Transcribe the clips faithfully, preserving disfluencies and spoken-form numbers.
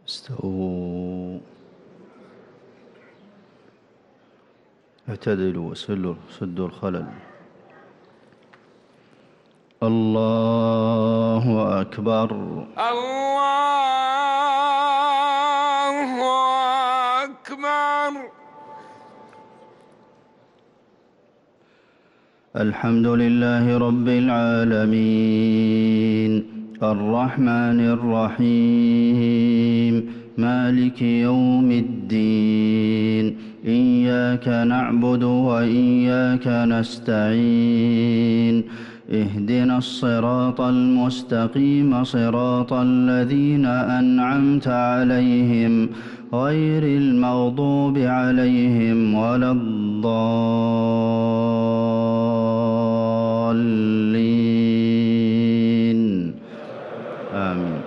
استووا اعتدلوا وسلوا سدوا الخلل. الله أكبر. الله أكبر. الحمد لله رب العالمين الرحمن الرحيم مالك يوم الدين إياك نعبد وإياك نستعين اهدنا الصراط المستقيم صراط الذين أنعمت عليهم غير المغضوب عليهم ولا الضالين آمين.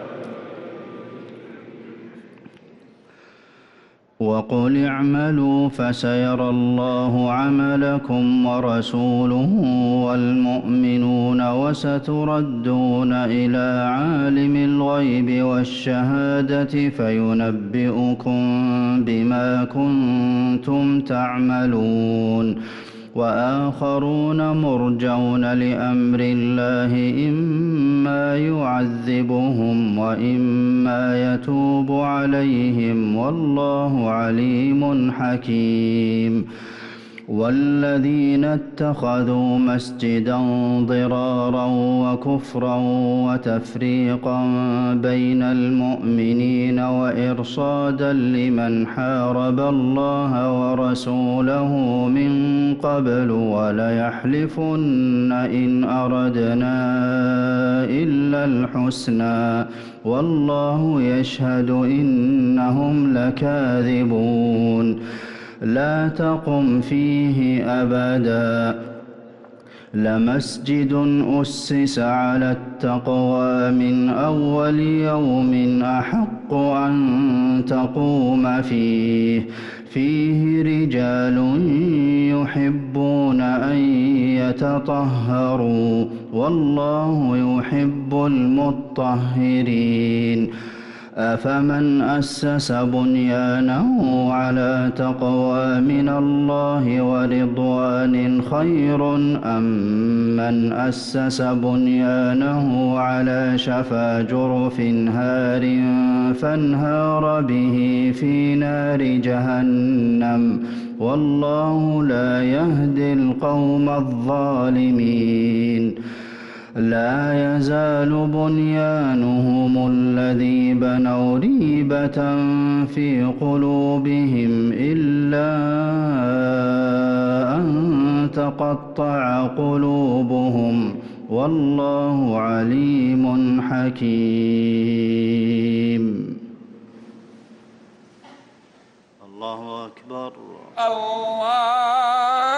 وقل اعملوا فسيرى الله عملكم ورسوله والمؤمنون وستردون إلى عالم الغيب والشهادة فينبئكم بما كنتم تعملون. وآخرون مرجون لأمر الله إما يعذبهم وإما يتوب عليهم والله عليم حكيم. والذين اتخذوا مسجدا ضرارا وكفرا وتفريقا بين المؤمنين وإرصادا لمن حارب الله ورسوله من قبل وليحلفن إن أردنا إلا الحسنى والله يشهد إنهم لكاذبون. لا تقم فيه أبدا لمسجد أسس على التقوى من أول يوم أحق أن تقوم فيه فيه رجال يحبون أن يتطهروا والله يحب المطهرين. أفمن أسس بنيانه على تقوى من الله ورضوان خير أم من أسس بنيانه على شفا جرف هار فانهار به في نار جهنم والله لا يهدي القوم الظالمين. لا يزال بنيانهم الذي بنوا ريبة في قلوبهم إلا أن تقطع قلوبهم والله عليم حكيم. الله أكبر. الله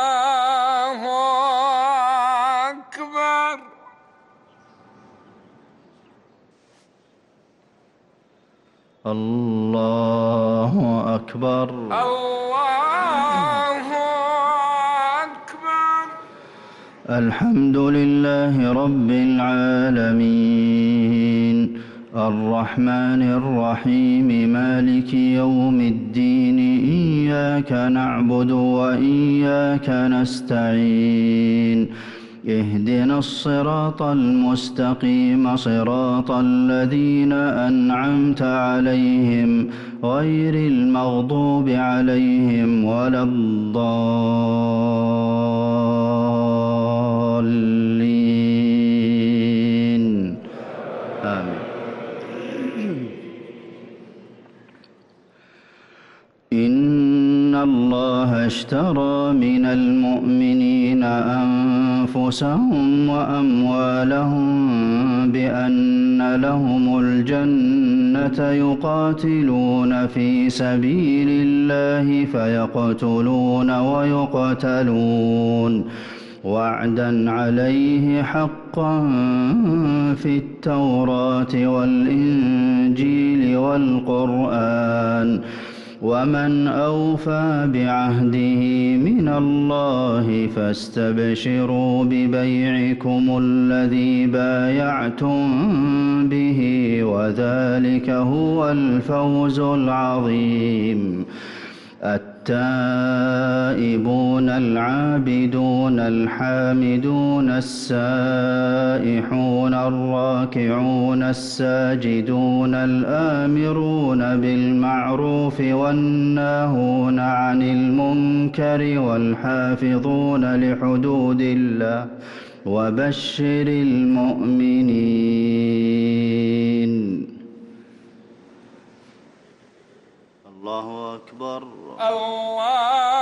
أكبر. الله أكبر. الله أكبر. الحمد لله رب العالمين الرحمن الرحيم مالك يوم الدين إياك نعبد وإياك نستعين اهدنا الصراط المستقيم صراط الذين أنعمت عليهم غير المغضوب عليهم ولا الضالين آمين. إن الله اشترى من المؤمنين أنفسهم وأموالهم بأن لهم الجنة يقاتلون في سبيل الله فيقتلون ويقتلون وعدا عليه حقا في التوراة والإنجيل والقرآن ومن أوفى بعهده من الله فاستبشروا ببيعكم الذي بايعتم به وذلك هو الفوز العظيم. التائبون العابدون الحامدون السائحون الراكعون الساجدون الآمرون بالمعروف والناهون عن المنكر والحافظون لحدود الله وبشر المؤمنين. الله أكبر. الله